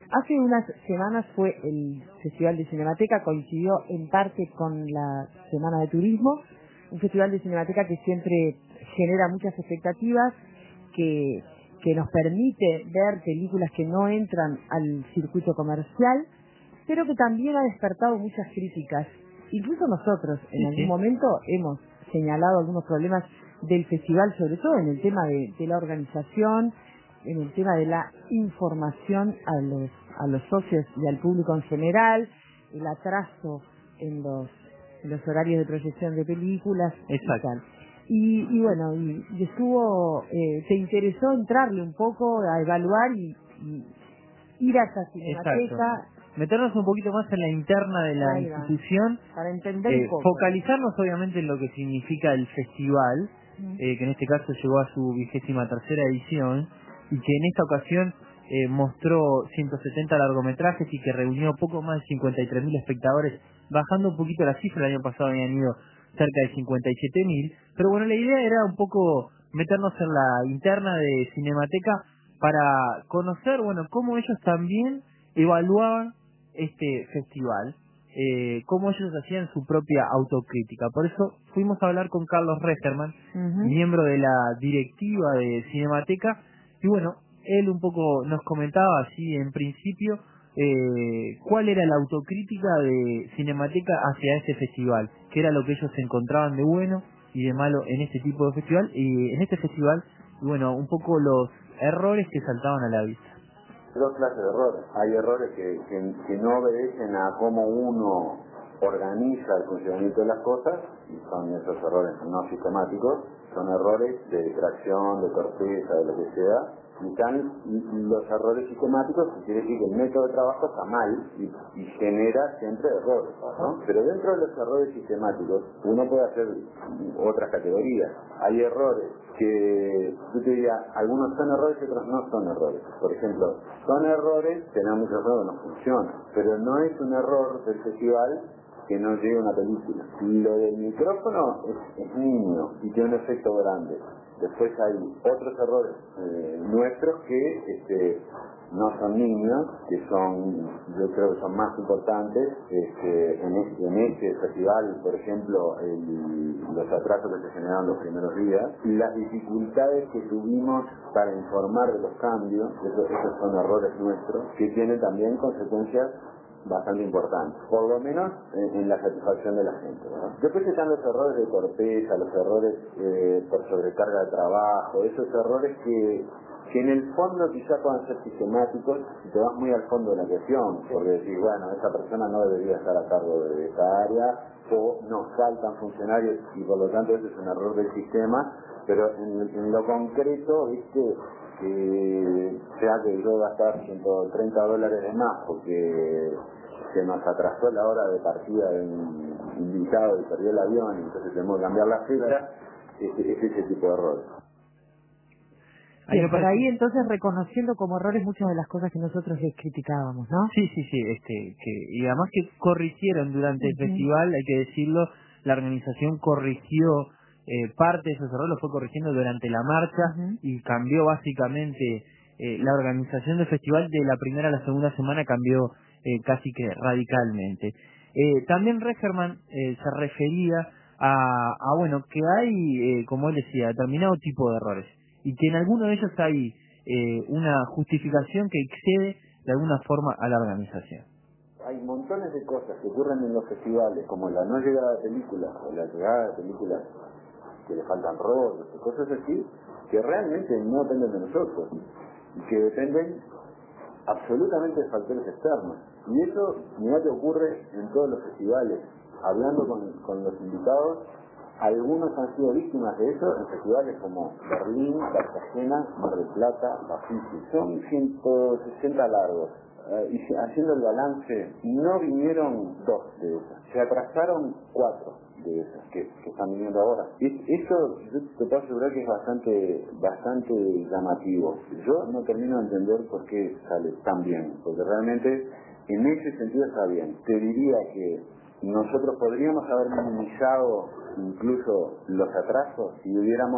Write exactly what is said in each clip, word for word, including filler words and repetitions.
Hace unas semanas fue el Festival de Cinemateca, coincidió en parte con la Semana de Turismo, un festival de Cinemateca que siempre genera muchas expectativas, que, que nos permite ver películas que no entran al circuito comercial, pero que también ha despertado muchas críticas. Incluso nosotros en Sí, algún sí. momento hemos señalado algunos problemas del festival, sobre todo en el tema de, de la organización, en el tema de la información a los a los socios y al público en general, el atraso en los en los horarios de proyección de películas y Exacto. tal. Y, y bueno, y, y estuvo, eh, te interesó entrarle un poco a evaluar y, y ir a esa Exacto. cinemateca. Meternos un poquito más en la interna de la Ahí va, institución, para entender un eh, poco. focalizarnos obviamente en lo que significa el festival, Mm. eh, que en este caso llegó a su vigésima tercera edición, y que en esta ocasión eh, mostró ciento setenta largometrajes y que reunió poco más de cincuenta y tres mil espectadores, bajando un poquito la cifra. El año pasado habían ido cerca de cincuenta y siete mil, pero bueno, la idea era un poco meternos en la interna de Cinemateca para conocer, bueno, cómo ellos también evaluaban este festival, eh, cómo ellos hacían su propia autocrítica. Por eso fuimos a hablar con Carlos Regerman, Ujú. miembro de la directiva de Cinemateca, y bueno, él un poco nos comentaba así en principio eh, cuál era la autocrítica de Cinemateca hacia este festival, qué era lo que ellos encontraban de bueno y de malo en este tipo de festival, y en este festival, y bueno, un poco los errores que saltaban a la vista. Dos clases de errores. Hay errores que, que, que no obedecen a cómo uno organiza el funcionamiento de las cosas, y son esos errores no sistemáticos, son errores de distracción, de torpeza, de lo que sea, y están los errores sistemáticos, que quiere decir que el método de trabajo está mal y, y genera siempre errores, ¿no? Pero dentro de los errores sistemáticos uno puede hacer otras categorías. Hay errores que, yo te diría, algunos son errores y otros no son errores. Por ejemplo, son errores, tenemos muchos errores, no funciona, pero no es un error del festival que no llegue una película. Lo del micrófono es, es niño y tiene un efecto grande. Después hay otros errores eh, nuestros que este, no son niños, que son, yo creo que son más importantes. Este, en, este, en este festival, por ejemplo, el, los atrasos que se generaron los primeros días, las dificultades que tuvimos para informar de los cambios, esos, esos son errores nuestros, que tienen también consecuencias bastante importante, por lo menos en, en la satisfacción de la gente, ¿no? Después están los errores de torpeza, los errores eh, por sobrecarga de trabajo, esos errores que, que en el fondo quizás puedan ser sistemáticos si te vas muy al fondo de la cuestión, porque decís, bueno, esa persona no debería estar a cargo de esta área, o nos faltan funcionarios y por lo tanto ese es un error del sistema, pero en, en lo concreto, viste, que sea que yo gastar ciento treinta dólares de más porque se nos atrasó la hora de partida de un invitado y perdió el avión y entonces tenemos que cambiar la fecha, es, es ese tipo de errores. Bien, por ahí entonces reconociendo como errores muchas de las cosas que nosotros les criticábamos, ¿no? Sí, sí, sí, este, que, y además que corrigieron durante el Uh-huh. festival, hay que decirlo, la organización corrigió eh, parte de esos errores, lo fue corrigiendo durante la marcha Uh-huh. y cambió básicamente eh, la organización del festival de la primera a la segunda semana, cambió eh, casi que radicalmente. Eh, también Regerman eh, se refería a, a, bueno, que hay, eh, como él decía, determinado tipo de errores y que en alguno de ellos hay eh, una justificación que excede de alguna forma a la organización. Hay montones de cosas que ocurren en los festivales, como la no llegada de películas, o la llegada de películas que le faltan roles, y cosas así, que realmente no dependen de nosotros, y que dependen absolutamente de factores externos. Y eso, mira que ocurre en todos los festivales. Hablando con, con los invitados, algunos han sido víctimas de eso en festivales como Berlín, Cartagena, Mar del Plata, Bafisi. Son ciento sesenta largos. Uh, y haciendo el balance, no vinieron dos de esas, se atrasaron cuatro de esas que, que están viniendo ahora. Es, eso yo te puedo asegurar que es bastante bastante llamativo. Yo no termino de entender por qué sale tan bien, porque realmente en ese sentido está bien. Te diría que nosotros podríamos haber minimizado incluso los atrasos si hubiéramos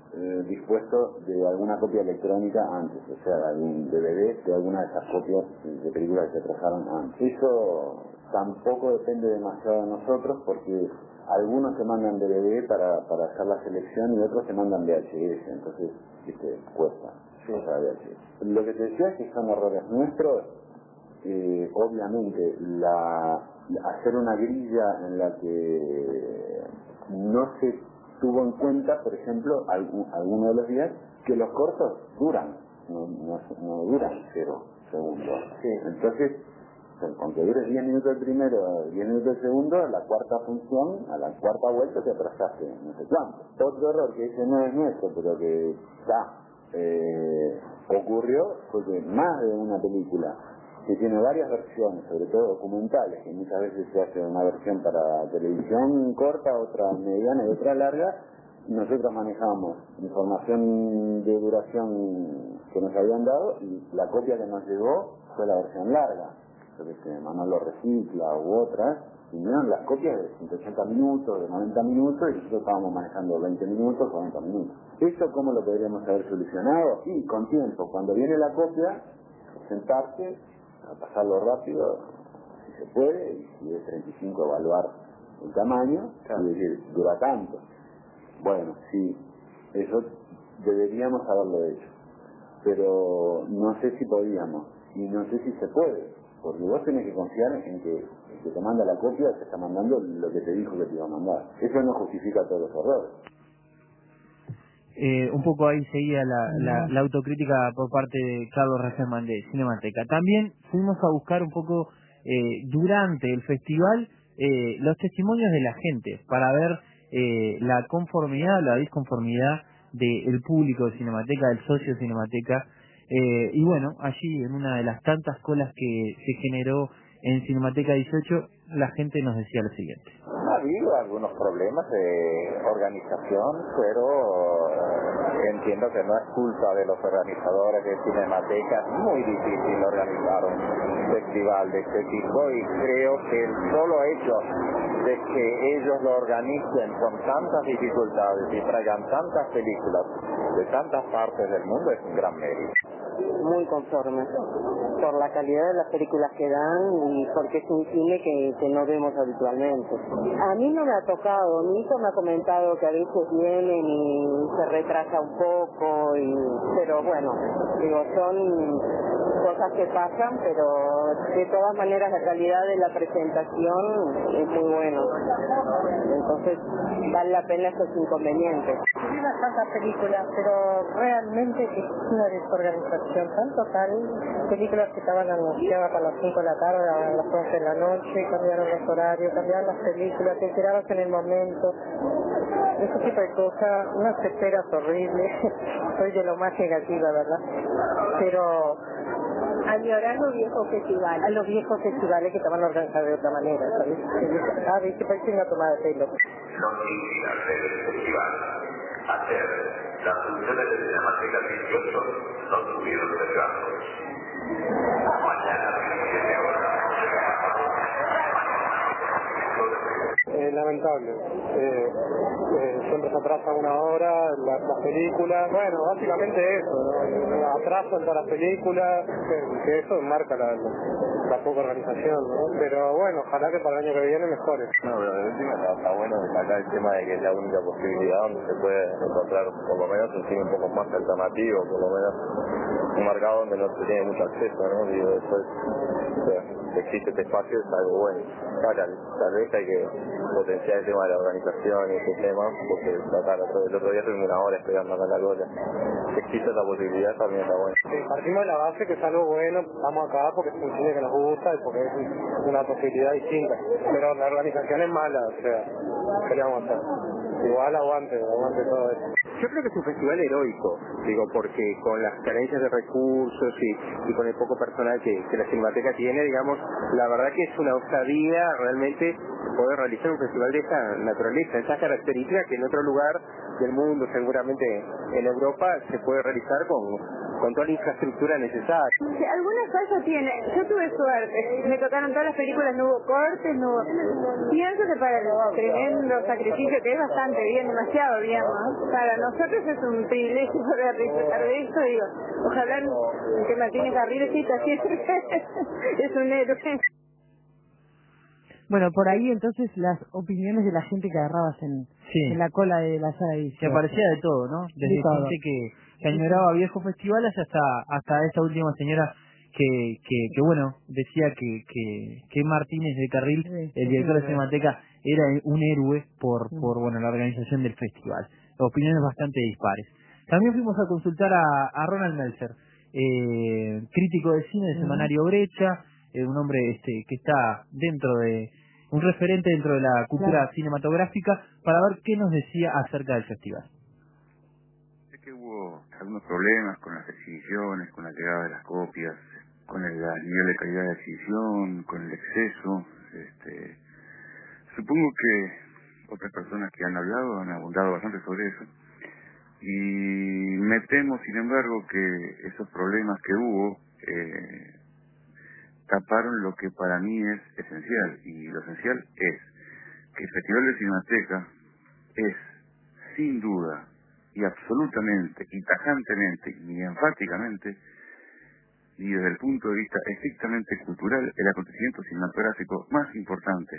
eh, dispuesto de alguna copia electrónica antes, o sea, de algún D V D de alguna de esas copias de películas que se trabajaron antes. Eso tampoco depende demasiado de nosotros porque algunos se mandan D V D para, para hacer la selección y otros se mandan V H S, entonces, viste, cuesta. Sí. O sea, V H S. Lo que te decía es que son errores nuestros. Eh, obviamente, la, hacer una grilla en la que no se tuvo en cuenta, por ejemplo, algún, alguno de los días, que los cortos duran, no, no, no duran cero segundos. Sí. Entonces, aunque dure diez minutos el primero, diez minutos el segundo, la cuarta función, a la cuarta vuelta te atrasaste, no sé cuánto. Otro error que ese no es nuestro, pero que ya eh, ocurrió, fue que más de una película que tiene varias versiones, sobre todo documentales, que muchas veces se hace una versión para televisión corta, otra mediana y otra larga, nosotros manejamos información de duración que nos habían dado y la copia que nos llegó fue la versión larga, que Manolo recicla u otras, y vinieron las copias de ciento ochenta minutos, de noventa minutos, y nosotros estábamos manejando veinte minutos, cuarenta minutos. ¿Eso cómo lo podríamos haber solucionado? Y con tiempo, cuando viene la copia, sentarse, a pasarlo rápido, si se puede, y si es treinta y cinco evaluar el tamaño, claro. Y decir, dura tanto. Bueno, sí, eso deberíamos haberlo hecho, pero no sé si podíamos, y no sé si se puede, porque vos tenés que confiar en que el que te manda la copia te está mandando lo que te dijo que te iba a mandar. Eso no justifica todos los errores. Eh, un poco ahí seguía la, la, la autocrítica por parte de Carlos Racerman de Cinemateca. También fuimos a buscar un poco eh, durante el festival eh, los testimonios de la gente para ver eh, la conformidad, la disconformidad del público de Cinemateca, del socio de Cinemateca. Eh, y bueno, allí en una de las tantas colas que se generó en Cinemateca dieciocho, la gente nos decía lo siguiente. Ha habido algunos problemas de organización, pero entiendo que no es culpa de los organizadores de Cinemateca. Es muy difícil organizar un festival de este tipo y creo que el solo hecho de que ellos lo organicen con tantas dificultades y traigan tantas películas de tantas partes del mundo es un gran mérito. Muy conforme por la calidad de las películas que dan y porque es un cine que, que no vemos habitualmente. A mí no me ha tocado, mi hijo me ha comentado que a veces vienen y se retrasa un poco, y, pero bueno, digo, son cosas que pasan, pero de todas maneras la calidad de la presentación es muy buena. Entonces vale la pena esos inconvenientes. Vi tantas películas, pero realmente es una desorganización tan total. Películas que estaban anunciadas para las cinco de la tarde, a las once de la noche, cambiaron los horarios, cambiaron las películas, te enterabas en el momento. Ese tipo de cosas, unas esperas horribles. Soy de lo más negativa, ¿verdad? Pero añorar los viejos festivales. A los viejos festivales que estaban organizados de otra manera, ¿sabes? Ah, viste, parece una tomada de pelo. Son dignas del festival. Hacer las funciones de Cinemateca dieciocho no tuvieron retrasos. Mañana a las siete horas. Eh, lamentable. Eh, eh, siempre se atrasa una hora las la películas. Bueno, básicamente eso, ¿no? Atraso en todas las películas, que, que eso marca la, la, la poca organización, ¿no? Pero bueno, ojalá que para el año que viene mejore. No, pero encima está, está bueno destacar el tema de que es la única posibilidad donde se puede encontrar por lo menos un cine un poco más alternativo, por lo menos un mercado donde no se tiene mucho acceso, ¿no? Digo, después, o sea, existe este espacio, es algo bueno. Claro, tal vez hay que potenciar el tema de la organización y ese tema, porque acá el otro, el otro día tuvimos una hora esperando acá en la cola. Si existe esa posibilidad también está bueno. Sí, partimos de la base que es algo bueno, vamos acá porque es un cine que nos gusta y porque es una posibilidad distinta, pero la organización es mala, o sea, ¿qué le vamos a hacer? Igual aguante, aguante todo eso. Yo creo que es un festival heroico, digo, porque con las carencias de recursos y, y con el poco personal que, que la Cinemateca tiene, digamos, la verdad que es una osadía realmente poder realizar un festival de esta naturaleza, esa característica que en otro lugar del mundo, seguramente en Europa, se puede realizar con, con toda la infraestructura necesaria. Sí, algunas fallas tiene. Yo tuve suerte. Me tocaron todas las películas, no hubo cortes, no hubo... Pienso que para el tremendo sacrificio, que es bastante bien, demasiado bien, ¿no? Para nosotros es un privilegio poder disfrutar de esto, digo. Ojalá que Martínez Garrido sí, así es un héroe. Bueno, por ahí entonces las opiniones de la gente que agarrabas en, sí. en la cola de la sala de Que edición. aparecía de todo, ¿no? Desde de todo. gente que, que añoraba viejos festivales hasta hasta esta última señora que, que, que bueno, decía que, que, que Martínez de Carril, sí, el director de sí, Cinemateca, era un héroe por, por bueno, la organización del festival. Opiniones bastante dispares. También fuimos a consultar a, a Ronald Meltzer, eh, crítico de cine del uh-huh. semanario Brecha, eh, un hombre este que está dentro de, un referente dentro de la cultura claro. cinematográfica, para ver qué nos decía acerca del festival. Sé que hubo algunos problemas con las exhibiciones, con la llegada de las copias, con el nivel de calidad de exhibición, con el exceso. Este, supongo que otras personas que han hablado han abundado bastante sobre eso. Y me temo, sin embargo, que esos problemas que hubo eh, taparon lo que para mí es esencial. Y lo esencial es que el Festival de Cinemateca es, sin duda, y absolutamente, y tajantemente, y enfáticamente, y desde el punto de vista estrictamente cultural, el acontecimiento cinematográfico más importante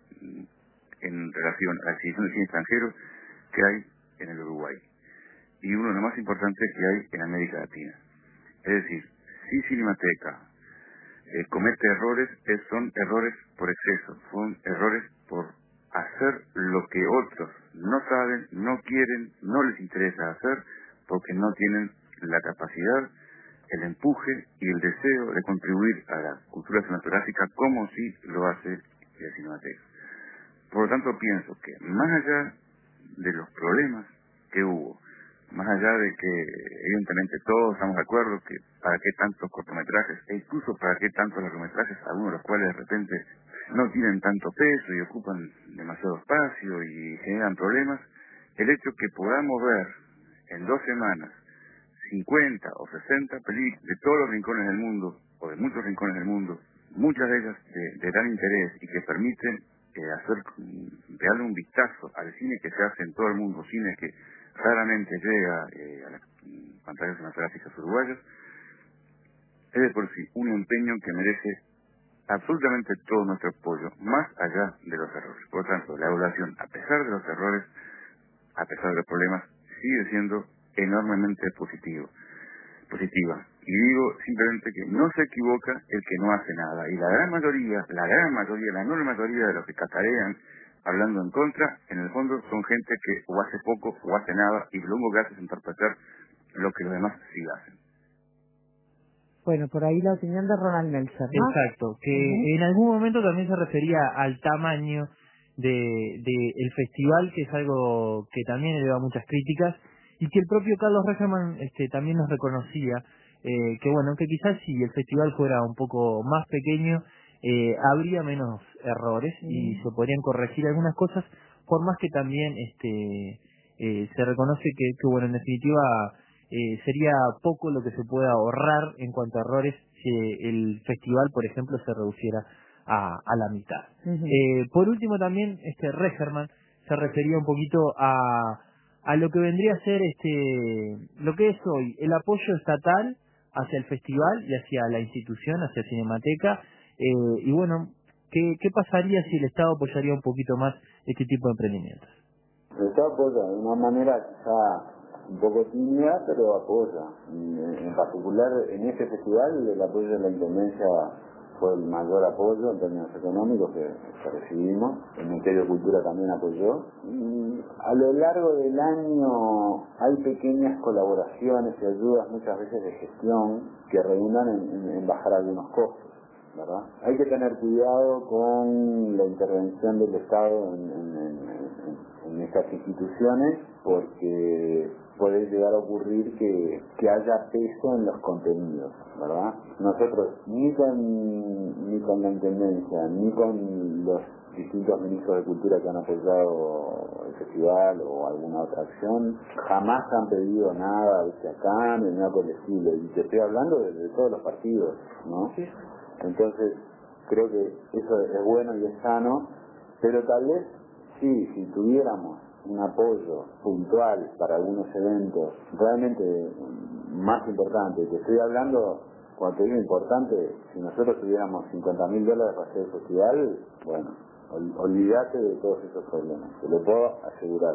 en relación a la exhibición de cine extranjero que hay en el Uruguay. Y uno de los más importantes que hay en América Latina. Es decir, si Cinemateca eh, comete errores, es, son errores por exceso, son errores por hacer lo que otros no saben, no quieren, no les interesa hacer, porque no tienen la capacidad, el empuje y el deseo de contribuir a la cultura cinematográfica como si lo hace la Cinemateca. Por lo tanto, pienso que más allá de los problemas que hubo, más allá de que evidentemente todos estamos de acuerdo que para qué tantos cortometrajes, e incluso para qué tantos largometrajes, algunos de los cuales de repente no tienen tanto peso y ocupan demasiado espacio y generan problemas, el hecho que podamos ver en dos semanas cincuenta o sesenta películas de todos los rincones del mundo, o de muchos rincones del mundo, muchas de ellas de, de gran interés y que permiten eh, hacer, de darle un vistazo al cine que se hace en todo el mundo, cine que raramente llega eh, a las pantallas cinematográficas uruguayas, es de por sí un empeño que merece absolutamente todo nuestro apoyo, más allá de los errores. Por lo tanto, la evaluación, a pesar de los errores, a pesar de los problemas, sigue siendo enormemente positivo, positiva. Y digo simplemente que no se equivoca el que no hace nada. Y la gran mayoría, la gran mayoría, la enorme mayoría de los que catarean hablando en contra, en el fondo son gente que o hace poco o hace nada y lo único que hace es interpretar lo que los demás sí hacen. Bueno, por ahí la opinión de Ronald Meltzer, ¿no? Exacto, que uh-huh. en algún momento también se refería al tamaño de, de el festival, que es algo que también eleva muchas críticas, y que el propio Carlos Regerman este, también nos reconocía, eh, que bueno, que quizás si el festival fuera un poco más pequeño, eh, habría menos errores uh-huh. y se podrían corregir algunas cosas, por más que también este eh, se reconoce que, que bueno, en definitiva eh, sería poco lo que se pueda ahorrar en cuanto a errores si el festival, por ejemplo, se reduciera a, a la mitad. Uh-huh. Eh, por último también, este Regerman se refería un poquito a, a lo que vendría a ser este lo que es hoy el apoyo estatal hacia el festival y hacia la institución, hacia Cinemateca, eh, y bueno, ¿qué, ¿qué pasaría si el Estado apoyaría un poquito más este tipo de emprendimientos? El Estado apoya de una manera quizá un poco tímida, pero apoya. En, en particular, en este festival, el apoyo de la Intendencia fue el mayor apoyo en términos económicos que, que recibimos. El Ministerio de Cultura también apoyó. Y a lo largo del año hay pequeñas colaboraciones y ayudas, muchas veces de gestión, que redundan en, en, en bajar algunos costos, ¿verdad? Hay que tener cuidado con la intervención del Estado en, en, en, en, en estas instituciones, porque puede llegar a ocurrir que, que haya peso en los contenidos, ¿verdad? Nosotros ni con, ni con la Intendencia, ni con los distintos ministros de Cultura que han apoyado el festival o alguna otra acción, jamás han pedido nada, ¿viste? Acá, ni nada por el estilo, y te estoy hablando de, de todos los partidos, ¿no? Sí. Entonces, creo que eso es bueno y es sano, pero tal vez, sí, si tuviéramos un apoyo puntual para algunos eventos realmente más importantes, te estoy hablando, cuando te digo importante, si nosotros tuviéramos cincuenta mil dólares para hacer el festival, bueno, ol, olvídate de todos esos problemas, te lo puedo asegurar.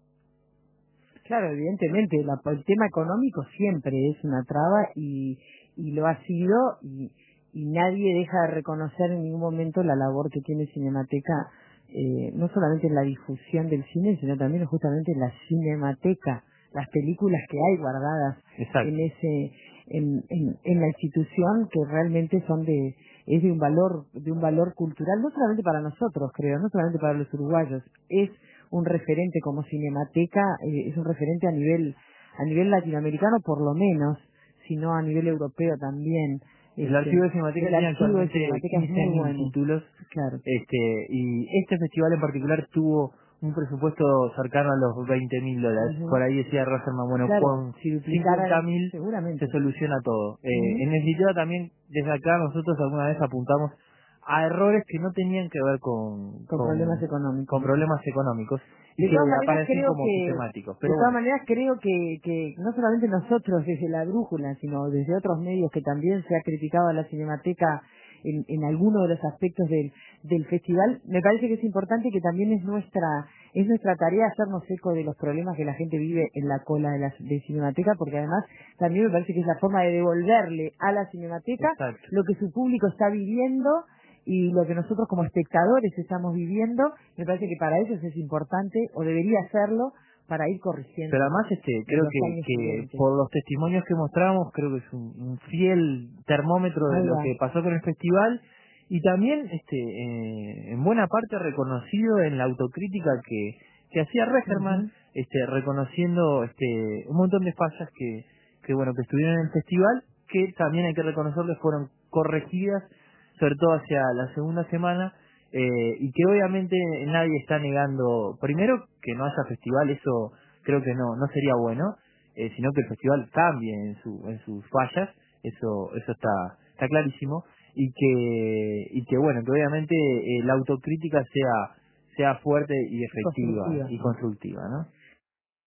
Claro, evidentemente, la, el tema económico siempre es una traba y, y lo ha sido, y, y nadie deja de reconocer en ningún momento la labor que tiene Cinemateca, eh, no solamente en la difusión del cine, sino también justamente en la cinemateca, las películas que hay guardadas Exacto. en ese en, en, en la institución, que realmente son de es de un valor de un valor cultural, no solamente para nosotros, creo, no solamente para los uruguayos, es un referente como Cinemateca, eh, es un referente a nivel a nivel latinoamericano por lo menos, sino a nivel europeo también. El este, archivo de Cinemateca tiene actualmente quince mil bueno. títulos, claro. este y este festival en particular tuvo un presupuesto cercano a los veinte mil dólares. Uh-huh. Por ahí decía Rogerman, bueno, claro, con si cincuenta mil se soluciona todo. Uh-huh. Eh, en definitiva también, desde acá nosotros alguna vez apuntamos a errores que no tenían que ver con, con, con problemas económicos. Con problemas económicos. Y de que todas maneras aparecen creo como que, sistemáticos. Pero de todas bueno. maneras creo que, que no solamente nosotros desde la brújula, sino desde otros medios que también se ha criticado a la Cinemateca en, en algunos de los aspectos del, del festival, me parece que es importante que también es nuestra es nuestra tarea hacernos eco de los problemas que la gente vive en la cola de la de Cinemateca, porque además también me parece que es la forma de devolverle a la Cinemateca Exacto. lo que su público está viviendo y lo que nosotros como espectadores estamos viviendo. Me parece que para ellos es importante, o debería hacerlo, para ir corrigiendo. Pero además este creo que, que por los testimonios que mostramos, creo que es un, un fiel termómetro de lo que pasó con el festival, y también este eh, en buena parte reconocido en la autocrítica que, que hacía Regerman, uh-huh. este reconociendo este un montón de fallas que, que bueno que estuvieron en el festival, que también hay que reconocerles fueron corregidas, sobre todo hacia la segunda semana, eh, y que obviamente nadie está negando, primero, que no haya festival, eso creo que no no sería bueno, eh, sino que el festival cambie en su en sus fallas, eso eso está está clarísimo, y que y que bueno, que obviamente eh, la autocrítica sea sea fuerte y efectiva y constructiva, y constructiva, ¿no?